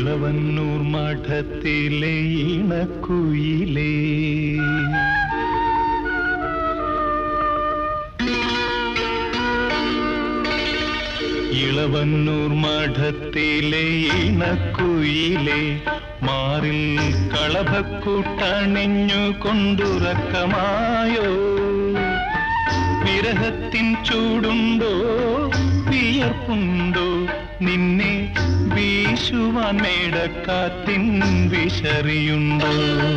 ഇളവന്നൂർ മഠത്തിലെ ഇണക്കുയിലേ, ഇളവന്നൂർ മഠത്തിലെ ഇണക്കുയിലേ, മാറിൽ കളഭക്കൂട്ടണിഞ്ഞു കൊണ്ടുറക്കമായോ? വിരഹത്തിൻ ചൂടുണ്ടോ, വിയർപ്പുണ്ടോ, നിന്നെ വീശുവാൻ മേടക്കാറ്റിൻ വിശറിയുണ്ടോ?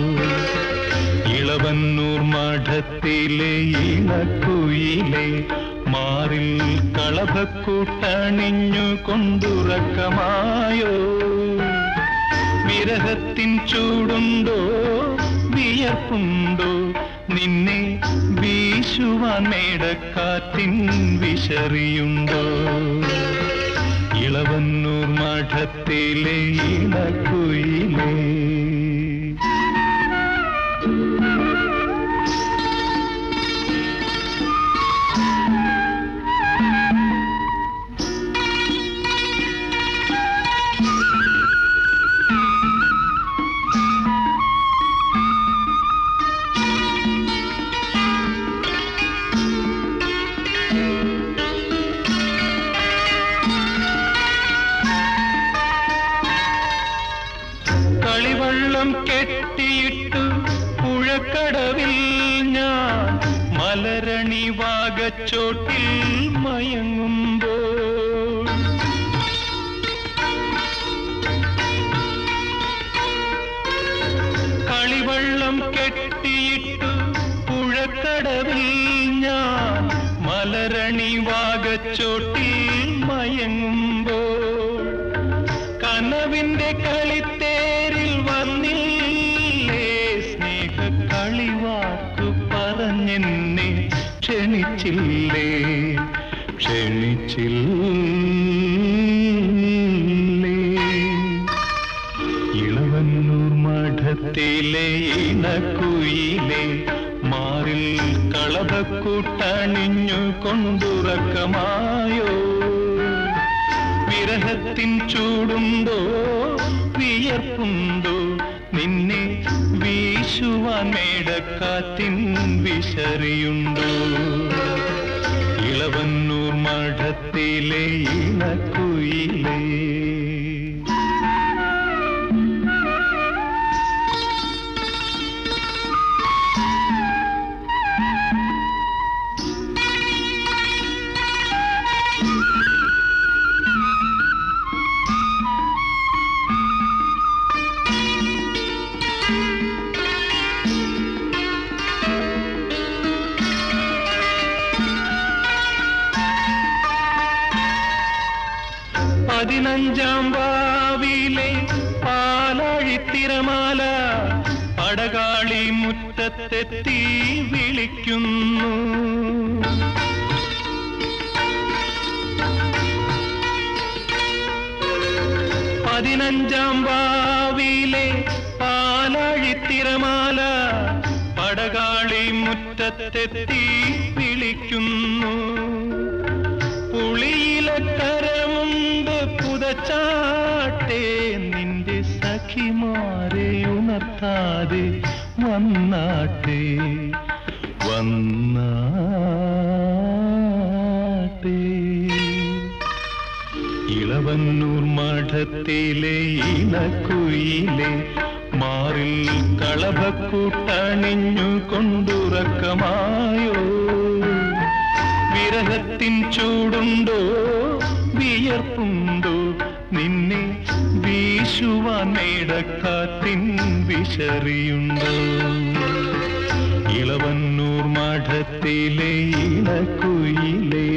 ഇളവന്നൂർ മഠത്തിലെ ഇണക്കുയിലേ, മാറിൽ കളഭക്കൂട്ടണിഞ്ഞു കൊണ്ടുറക്കമായോ? വിരഹത്തിൻ ചൂടുണ്ടോ, വിയർപ്പുണ്ടോ, നിന്നെ വീശുവാൻ മേടക്കാറ്റിൻ വിശറിയുണ്ടോ? ഇളവന്നൂർ മഠത്തിലെ ഇണക്കുയിലേ. കളിവള്ളം കെട്ടിയിട്ടു പുഴക്കടവിൽ ഞാൻ മലരണി വാഗച്ചോട്ടിൽ മയങ്ങുമ്പോൾ, കളിവള്ളം കെട്ടിയിട്ടു പുഴക്കടവിൽ ഞാൻ മലരണി വാഗച്ചോട്ടിൽ മയങ്ങുമ്പോൾ, കനവിന്റെ കളിത്തേരിൽ വന്നില്ലേ സ്നേഹ കളിവാക്കു പറഞ്ഞെന്നെ ക്ഷണിച്ചില്ലേ, ക്ഷണിച്ചില്ലേ? ഇളവന്നൂർ മഠത്തിലെ ഇണക്കുയിലേ, മാറിൽ കളഭക്കൂട്ടണിഞ്ഞു കൊണ്ടുറക്കമായോ? വിരഹത്തിൻ ചൂടുണ്ടോ, വിയർപ്പുണ്ടോ, നിന്നെ വീശുവാൻ മേടക്കാറ്റിൻ വിശറിയുണ്ടോ? ഇളവന്നൂർ മഠത്തിലെ ഇണക്കുയിലേ. പതിനഞ്ചാം വാവിലെ പാലാഴിത്തിരമാല പടകാളി മുറ്റത്തെത്തി വിളിക്കുന്നു. പതിനഞ്ചാം വാവിലെ പാലാഴിത്തിരമാല പടകാളി മുറ്റത്തെത്തി വിളിക്കുന്നു. പുളിയിലക്കരമുണ്ട് പുതച്ചാട്ടെ, നിന്റെ സഖിമാരെ ഉണർത്താതെ വന്നാട്ടെ, വന്നാട്ടെ. ഇളവന്നൂർ മഠത്തിലെ ഇണക്കുയിലേ, മാറിൽ കളഭക്കൂട്ടണിഞ്ഞു കൊണ്ടുറക്കമായോ? വിരഹത്തിൻ ചൂടുണ്ടോ, വിയർപ്പുണ്ടോ, നിന്നെ വീശുവാൻ മേടക്കാറ്റിൻ വിശറിയുണ്ടോ? ഇളവന്നൂർ മഠത്തിലെ ഇണക്കുയിലേ.